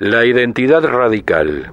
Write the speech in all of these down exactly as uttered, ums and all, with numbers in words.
La identidad radical.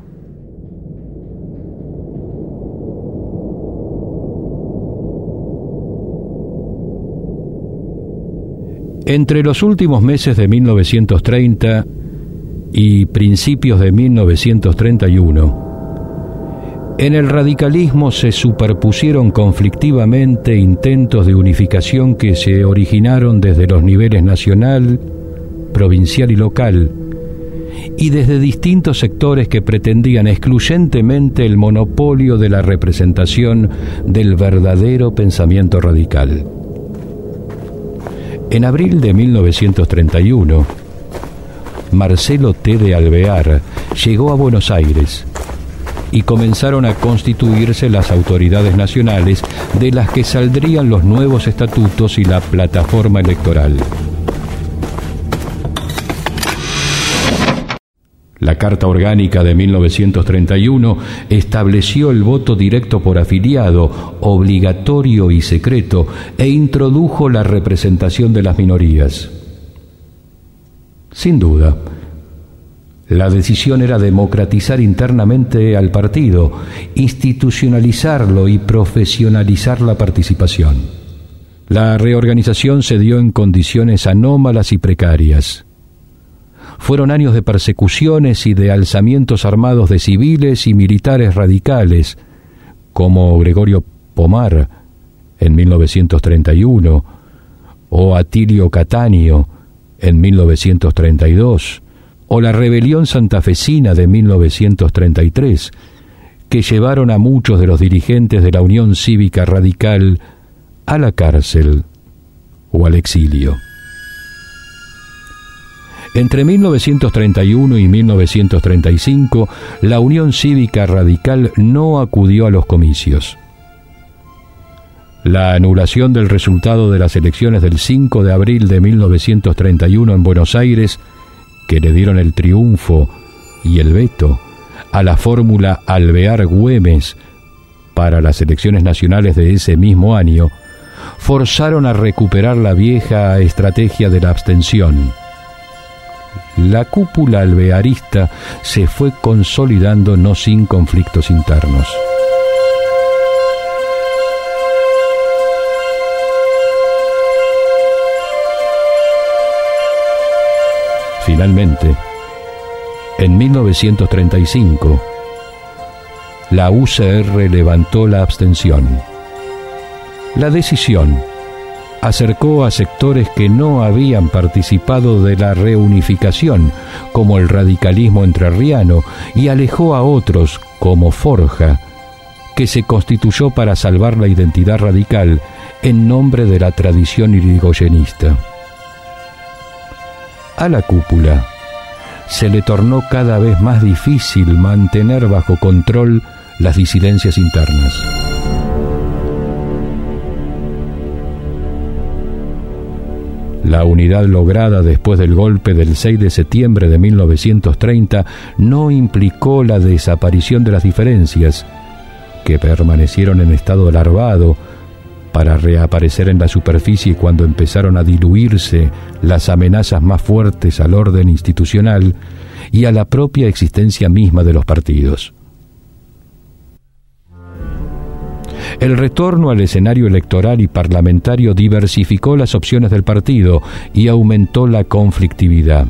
Entre los últimos meses de mil novecientos treinta y principios de mil novecientos treinta y uno, en el radicalismo se superpusieron conflictivamente intentos de unificación que se originaron desde los niveles nacional, provincial y local, y desde distintos sectores que pretendían excluyentemente el monopolio de la representación del verdadero pensamiento radical. En abril de mil novecientos treinta y uno, Marcelo T. de Alvear llegó a Buenos Aires y comenzaron a constituirse las autoridades nacionales de las que saldrían los nuevos estatutos y la plataforma electoral. La Carta Orgánica de mil novecientos treinta y uno estableció el voto directo por afiliado, obligatorio y secreto, e introdujo la representación de las minorías. Sin duda, la decisión era democratizar internamente al partido, institucionalizarlo y profesionalizar la participación. La reorganización se dio en condiciones anómalas y precarias. Fueron años de persecuciones y de alzamientos armados de civiles y militares radicales, como Gregorio Pomar en mil novecientos treinta y uno, o Atilio Cattaneo en mil novecientos treinta y dos, o la rebelión santafesina de mil novecientos treinta y tres, que llevaron a muchos de los dirigentes de la Unión Cívica Radical a la cárcel o al exilio. Entre mil novecientos treinta y uno y mil novecientos treinta y cinco, la Unión Cívica Radical no acudió a los comicios. La anulación del resultado de las elecciones del cinco de abril de mil novecientos treinta y uno en Buenos Aires, que le dieron el triunfo y el veto a la fórmula Alvear-Güemes para las elecciones nacionales de ese mismo año, forzaron a recuperar la vieja estrategia de la abstención. La cúpula alvearista se fue consolidando no sin conflictos internos. Finalmente, en mil novecientos treinta y cinco, la U C R levantó la abstención. La decisión acercó a sectores que no habían participado de la reunificación, como el radicalismo entrerriano, y alejó a otros, como Forja, que se constituyó para salvar la identidad radical en nombre de la tradición irigoyenista. A la cúpula se le tornó cada vez más difícil mantener bajo control las disidencias internas. La unidad lograda después del golpe del seis de septiembre de mil novecientos treinta no implicó la desaparición de las diferencias, que permanecieron en estado larvado para reaparecer en la superficie cuando empezaron a diluirse las amenazas más fuertes al orden institucional y a la propia existencia misma de los partidos. El retorno al escenario electoral y parlamentario diversificó las opciones del partido y aumentó la conflictividad.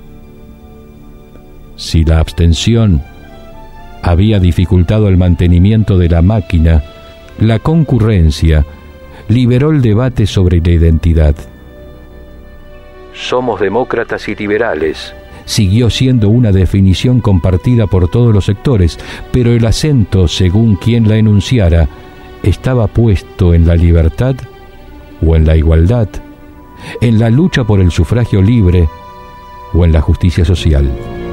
Si la abstención había dificultado el mantenimiento de la máquina, la concurrencia liberó el debate sobre la identidad. Somos demócratas y liberales siguió siendo una definición compartida por todos los sectores, pero el acento, según quien la enunciara, estaba puesto en la libertad o en la igualdad, en la lucha por el sufragio libre o en la justicia social.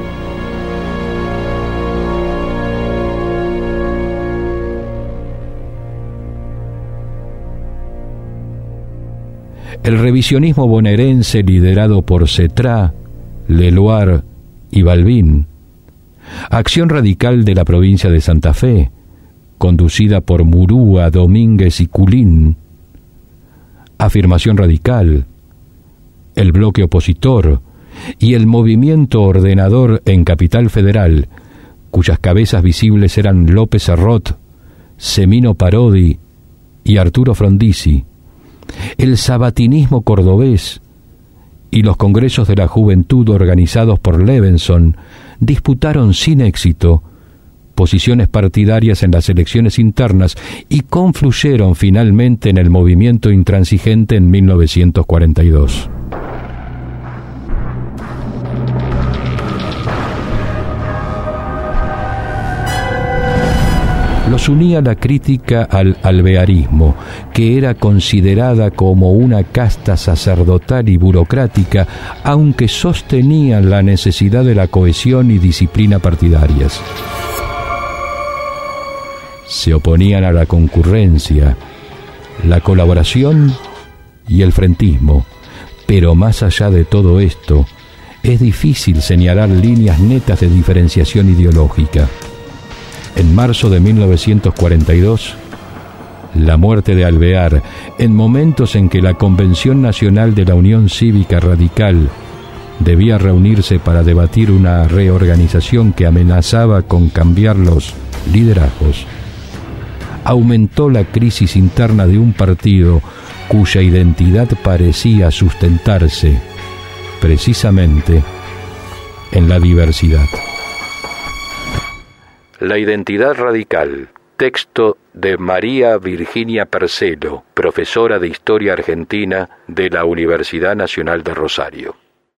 El revisionismo bonaerense, liderado por Cetrá, Leloir y Balbín, Acción Radical de la provincia de Santa Fe, conducida por Murúa, Domínguez y Culín, Afirmación Radical, el bloque opositor y el movimiento ordenador en Capital Federal, cuyas cabezas visibles eran López Serrot, Semino Parodi y Arturo Frondizi, el sabatinismo cordobés y los congresos de la juventud organizados por Levenson disputaron sin éxito posiciones partidarias en las elecciones internas y confluyeron finalmente en el movimiento intransigente en mil novecientos cuarenta y dos. Los unía la crítica al alvearismo, que era considerada como una casta sacerdotal y burocrática, aunque sostenían la necesidad de la cohesión y disciplina partidarias. Se oponían a la concurrencia, la colaboración y el frentismo, pero más allá de todo esto, es difícil señalar líneas netas de diferenciación ideológica. En marzo de mil novecientos cuarenta y dos, la muerte de Alvear, en momentos en que la Convención Nacional de la Unión Cívica Radical debía reunirse para debatir una reorganización que amenazaba con cambiar los liderazgos, aumentó la crisis interna de un partido cuya identidad parecía sustentarse precisamente en la diversidad. La identidad radical, texto de María Virginia Percelo, profesora de Historia Argentina de la Universidad Nacional de Rosario.